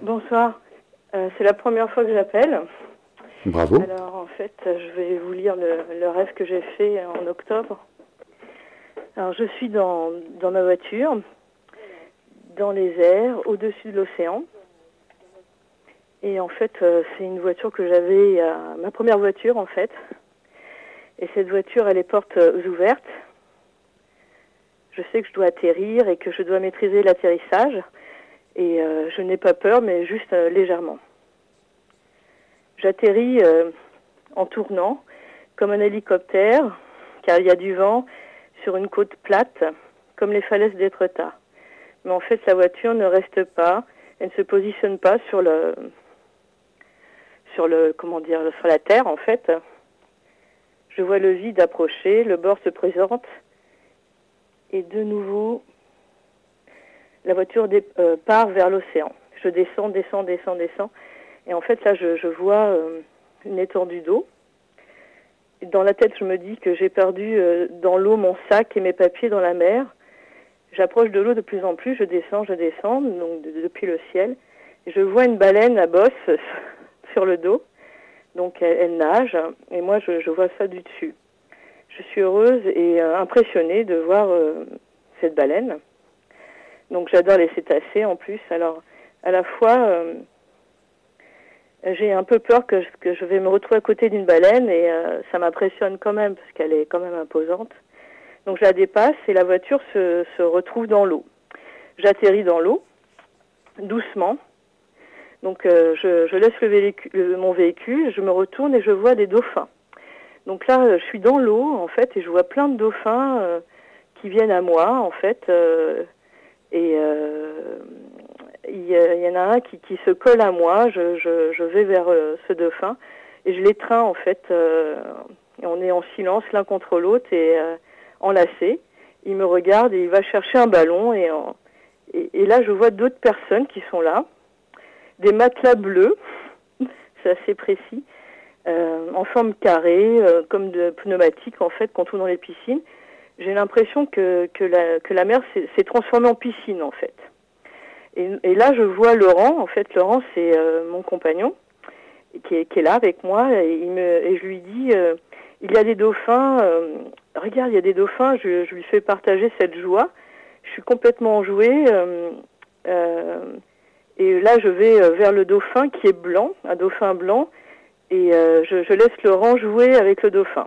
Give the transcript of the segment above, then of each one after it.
Bonsoir. C'est la première fois que j'appelle. Bravo. Alors, en fait, je vais vous lire le rêve que j'ai fait en octobre. Alors, je suis dans ma voiture, dans les airs, au-dessus de l'océan. Et en fait, c'est une voiture que j'avais, ma première voiture, en fait. Et cette voiture, elle est portes ouvertes. Je sais que je dois atterrir et que je dois maîtriser l'atterrissage. Et je n'ai pas peur, mais juste légèrement. J'atterris en tournant, comme un hélicoptère, car il y a du vent sur une côte plate, comme les falaises d'Étretat. Mais en fait, la voiture ne reste pas, elle ne se positionne pas sur la terre, en fait. Je vois le vide approcher, le bord se présente, et de nouveau, la voiture part vers l'océan. Je descends. Et en fait, là, je vois une étendue d'eau. Dans la tête, je me dis que j'ai perdu dans l'eau mon sac et mes papiers dans la mer. J'approche de l'eau de plus en plus, je descends, donc depuis le ciel. Et je vois une baleine à bosse sur le dos. Donc elle nage, et moi je vois ça du dessus. Je suis heureuse et impressionnée de voir cette baleine. Donc j'adore les cétacés en plus. Alors à la fois, j'ai un peu peur que je vais me retrouver à côté d'une baleine et ça m'impressionne quand même parce qu'elle est quand même imposante. Donc je la dépasse et la voiture se retrouve dans l'eau. J'atterris dans l'eau, doucement. Donc je laisse mon véhicule, je me retourne et je vois des dauphins. Donc là, je suis dans l'eau en fait et je vois plein de dauphins qui viennent à moi en fait. Et il y en a un qui se colle à moi. Je vais vers ce dauphin et je l'étreins en fait. Et on est en silence l'un contre l'autre et enlacés. Il me regarde et il va chercher un ballon et là je vois d'autres personnes qui sont là, des matelas bleus, c'est assez précis, en forme carrée, comme de pneumatiques en fait qu'on trouve dans les piscines. J'ai l'impression que la mer s'est transformée en piscine en fait. Et là je vois Laurent, en fait Laurent c'est mon compagnon qui est là avec moi et je lui dis il y a des dauphins, regarde il y a des dauphins, je lui fais partager cette joie. Je suis complètement enjouée et là je vais vers le dauphin qui est blanc, un dauphin blanc, et je laisse Laurent jouer avec le dauphin.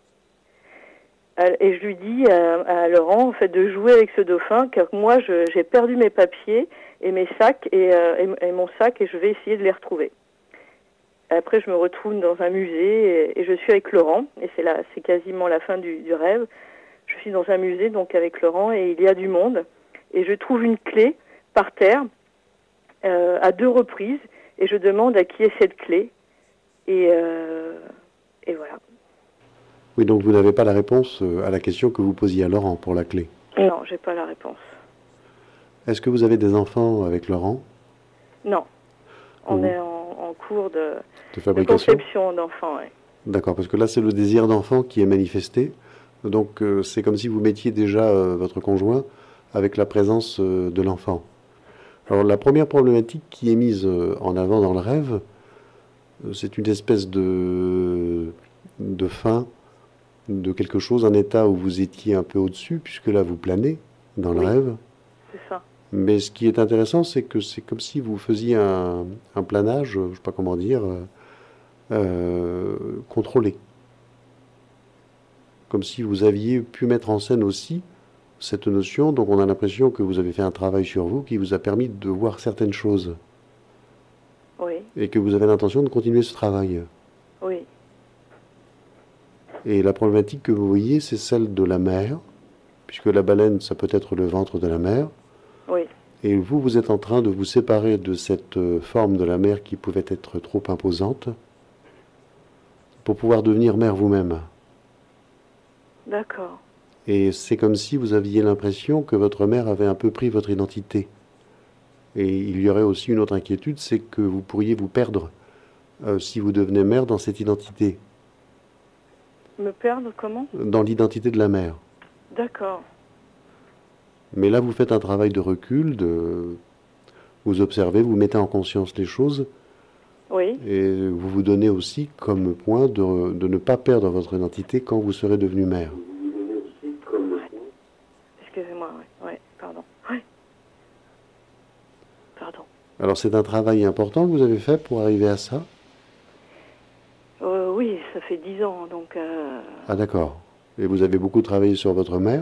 Et je lui dis à Laurent en fait de jouer avec ce dauphin car moi j'ai perdu mes papiers et mes sacs et mon sac et je vais essayer de les retrouver. Après je me retrouve dans un musée et je suis avec Laurent et c'est quasiment la fin du rêve. Je suis dans un musée donc avec Laurent et il y a du monde et je trouve une clé par terre à 2 reprises et je demande à qui est cette clé et voilà. Oui, donc vous n'avez pas la réponse à la question que vous posiez à Laurent pour la clé. Non, j'ai pas la réponse. Est-ce que vous avez des enfants avec Laurent? Non, on est en cours de fabrication? conception d'enfants. Ouais. D'accord, parce que là c'est le désir d'enfant qui est manifesté. Donc c'est comme si vous mettiez déjà votre conjoint avec la présence de l'enfant. Alors la première problématique qui est mise en avant dans le rêve, c'est une espèce de fin de quelque chose, un état où vous étiez un peu au-dessus, puisque là vous planez dans le rêve. C'est ça. Mais ce qui est intéressant, c'est que c'est comme si vous faisiez un planage, je ne sais pas comment dire, contrôlé. Comme si vous aviez pu mettre en scène aussi cette notion, donc on a l'impression que vous avez fait un travail sur vous qui vous a permis de voir certaines choses. Oui. Et que vous avez l'intention de continuer ce travail. Oui. Et la problématique que vous voyez, c'est celle de la mer, puisque la baleine, ça peut être le ventre de la mer. Oui. Et vous, vous êtes en train de vous séparer de cette forme de la mer qui pouvait être trop imposante pour pouvoir devenir mère vous-même. D'accord. Et c'est comme si vous aviez l'impression que votre mère avait un peu pris votre identité. Et il y aurait aussi une autre inquiétude, c'est que vous pourriez vous perdre si vous devenez mère dans cette identité. Me perdre comment? Dans l'identité de la mère. D'accord. Mais là, vous faites un travail de recul, vous Vous observez, vous mettez en conscience les choses Oui. et vous vous donnez aussi comme point de ne pas perdre votre identité quand vous serez devenu mère. Ouais. Excusez-moi, ouais, pardon. Ouais. Pardon. Alors c'est un travail important que vous avez fait pour arriver à ça? Oui, ça fait 10 ans, donc... Ah d'accord. Et vous avez beaucoup travaillé sur votre mère?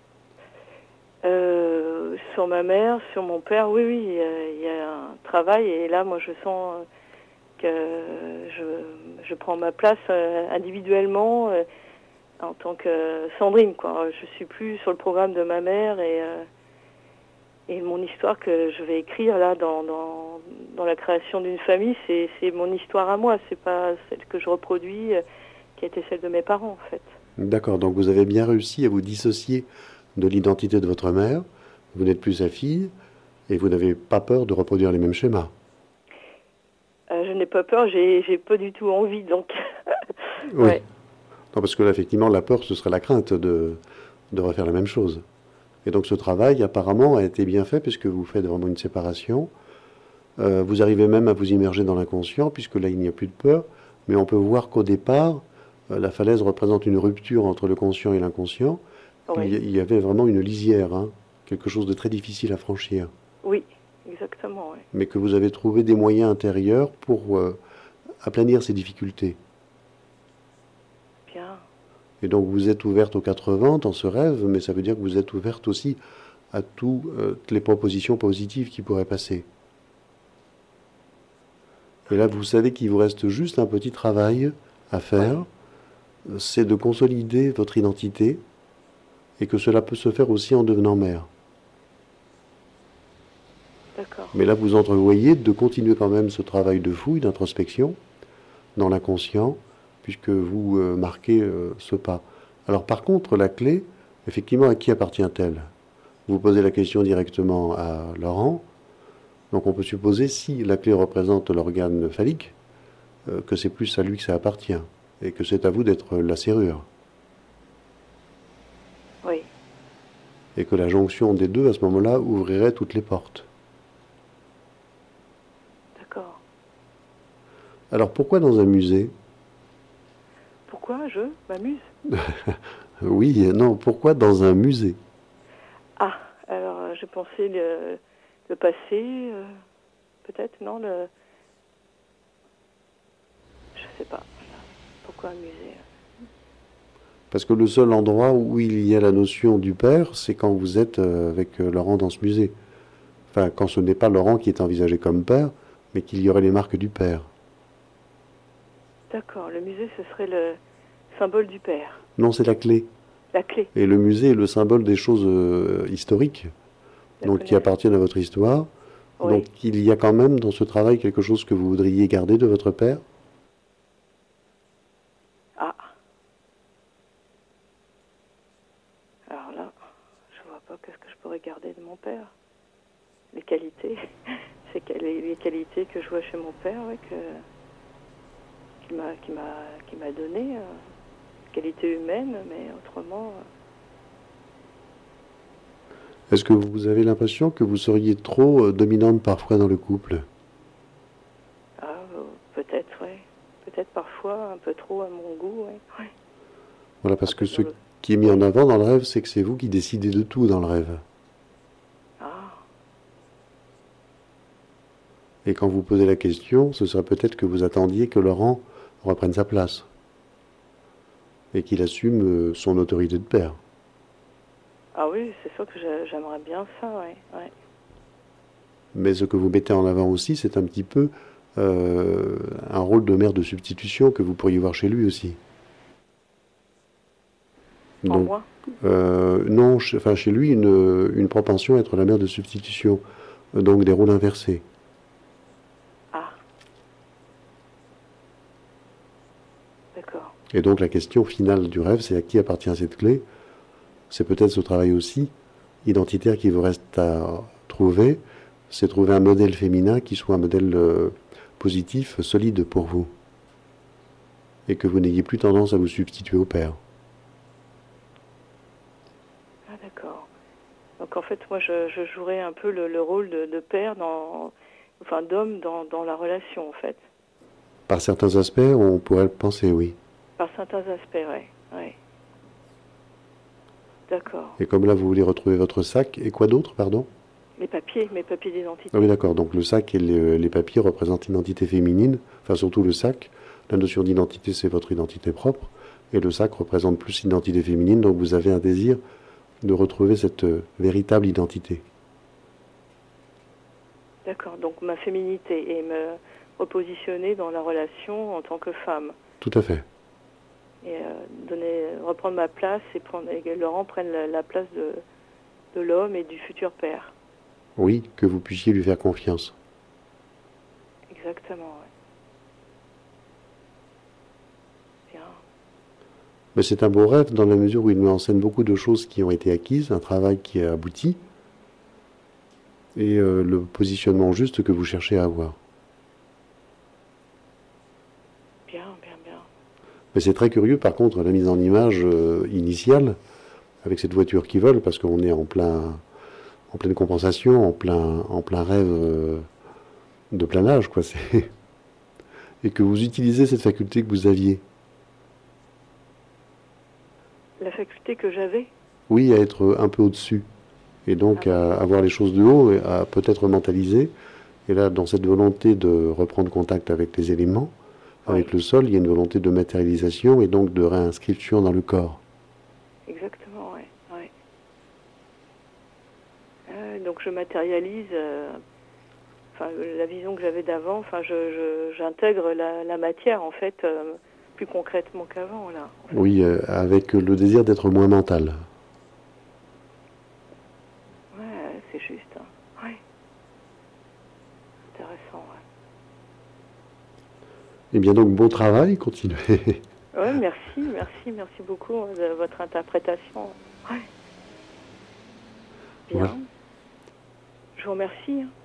Sur ma mère, sur mon père, oui, il y a un travail, et là, moi, je sens que je prends ma place individuellement en tant que Sandrine, quoi. Je suis plus sur le programme de ma mère, et mon histoire que je vais écrire là dans la création d'une famille, c'est mon histoire à moi, c'est pas celle que je reproduis, qui a été celle de mes parents, en fait. D'accord, donc vous avez bien réussi à vous dissocier de l'identité de votre mère, vous n'êtes plus sa fille, et vous n'avez pas peur de reproduire les mêmes schémas. Je n'ai pas peur, j'ai pas du tout envie, donc... Oui. Ouais. Non, parce que là, effectivement, la peur, ce serait la crainte de refaire la même chose. Et donc ce travail, apparemment, a été bien fait, puisque vous faites vraiment une séparation. Vous arrivez même à vous immerger dans l'inconscient, puisque là, il n'y a plus de peur. Mais on peut voir qu'au départ, la falaise représente une rupture entre le conscient et l'inconscient. Oui. Il y avait vraiment une lisière, hein, quelque chose de très difficile à franchir. Oui, exactement, oui. Mais que vous avez trouvé des moyens intérieurs pour aplanir ces difficultés. Bien. Et donc vous êtes ouverte aux 80 dans ce rêve, mais ça veut dire que vous êtes ouverte aussi à toutes les propositions positives qui pourraient passer. Et là, vous savez qu'il vous reste juste un petit travail à faire, c'est de consolider votre identité, et que cela peut se faire aussi en devenant mère. D'accord. Mais là, vous entrevoyez de continuer quand même ce travail de fouille, d'introspection, dans l'inconscient, puisque vous marquez ce pas. Alors par contre, la clé, effectivement, à qui appartient-elle? Vous posez la question directement à Laurent. Donc on peut supposer, si la clé représente l'organe phallique, que c'est plus à lui que ça appartient, et que c'est à vous d'être la serrure. Oui. Et que la jonction des deux, à ce moment-là, ouvrirait toutes les portes. D'accord. Alors pourquoi dans un musée? Pourquoi je m'amuse? Oui, non, pourquoi dans un musée? Ah, alors j'ai pensé le passé, peut-être, non, je sais pas. Pourquoi un musée? Parce que le seul endroit où il y a la notion du père, c'est quand vous êtes avec Laurent dans ce musée. Enfin, quand ce n'est pas Laurent qui est envisagé comme père, mais qu'il y aurait les marques du père. D'accord, le musée, ce serait le symbole du père. Non, c'est la clé. La clé. Et le musée est le symbole des choses historiques, donc qui appartiennent à votre histoire. Oui. Donc il y a quand même dans ce travail quelque chose que vous voudriez garder de votre père? Ah. Alors là, je vois pas qu'est-ce que je pourrais garder de mon père. Les qualités. C'est les qualités que je vois chez mon père, ouais, qui m'a donné. Qualité humaine, mais autrement... Est-ce que vous avez l'impression que vous seriez trop dominante parfois dans le couple? Ah, peut-être, oui. Peut-être parfois un peu trop à mon goût, oui. Ouais. Voilà, parce que ce qui est mis en avant dans le rêve, c'est que c'est vous qui décidez de tout dans le rêve. Ah. Et quand vous posez la question, ce serait peut-être que vous attendiez que Laurent reprenne sa place. Et qu'il assume son autorité de père. Ah oui, c'est sûr que j'aimerais bien ça, oui. Ouais. Mais ce que vous mettez en avant aussi, c'est un petit peu un rôle de mère de substitution que vous pourriez voir chez lui aussi. En moi? Non, enfin chez lui, une propension à être la mère de substitution. Donc des rôles inversés. Ah. D'accord. Et donc la question finale du rêve, c'est à qui appartient cette clé? C'est peut-être ce travail aussi identitaire qui vous reste à trouver. C'est trouver un modèle féminin qui soit un modèle positif, solide pour vous. Et que vous n'ayez plus tendance à vous substituer au père. Ah d'accord. Donc en fait, moi, je jouerais un peu le rôle de père dans enfin d'homme dans la relation en fait. Par certains aspects, on pourrait le penser, oui. Par certains aspects, ouais. Ouais. D'accord. Et comme là, vous voulez retrouver votre sac, et quoi d'autre, pardon? Mes papiers Ah oui, d'identité. d'accord. Donc le sac et les papiers représentent l'identité féminine, enfin surtout le sac. La notion d'identité, c'est votre identité propre. Et le sac représente plus l'identité féminine, donc vous avez un désir de retrouver cette véritable identité. D'accord. Donc ma féminité et me repositionner dans la relation en tant que femme. Tout à fait. Et reprendre ma place et que Laurent prenne la place de l'homme et du futur père. Oui, que vous puissiez lui faire confiance. Exactement, ouais. Bien. Mais c'est un beau rêve dans la mesure où il nous enseigne beaucoup de choses qui ont été acquises, un travail qui a abouti, et le positionnement juste que vous cherchez à avoir. Bien, bien, bien. Mais c'est très curieux, par contre, la mise en image initiale, avec cette voiture qui vole, parce qu'on est en pleine compensation, en plein rêve de plein âge, quoi. Et que vous utilisez cette faculté que vous aviez. La faculté que j'avais. Oui, à être un peu au-dessus. Et donc à voir les choses de haut, et à peut-être mentaliser. Et là, dans cette volonté de reprendre contact avec les éléments, avec Oui, le sol, il y a une volonté de matérialisation et donc de réinscription dans le corps. exactement, ouais. Ouais. Donc je matérialise enfin, la vision que j'avais d'avant, enfin, j'intègre la matière, en fait, plus concrètement qu'avant, là. En fait. Oui, avec le désir d'être moins mental. Ouais, c'est juste. Hein. Ouais, intéressant, ouais. Eh bien donc, bon travail, continuez. Ouais, merci beaucoup de votre interprétation. Ouais, bien. Voilà. Je vous remercie. Hein.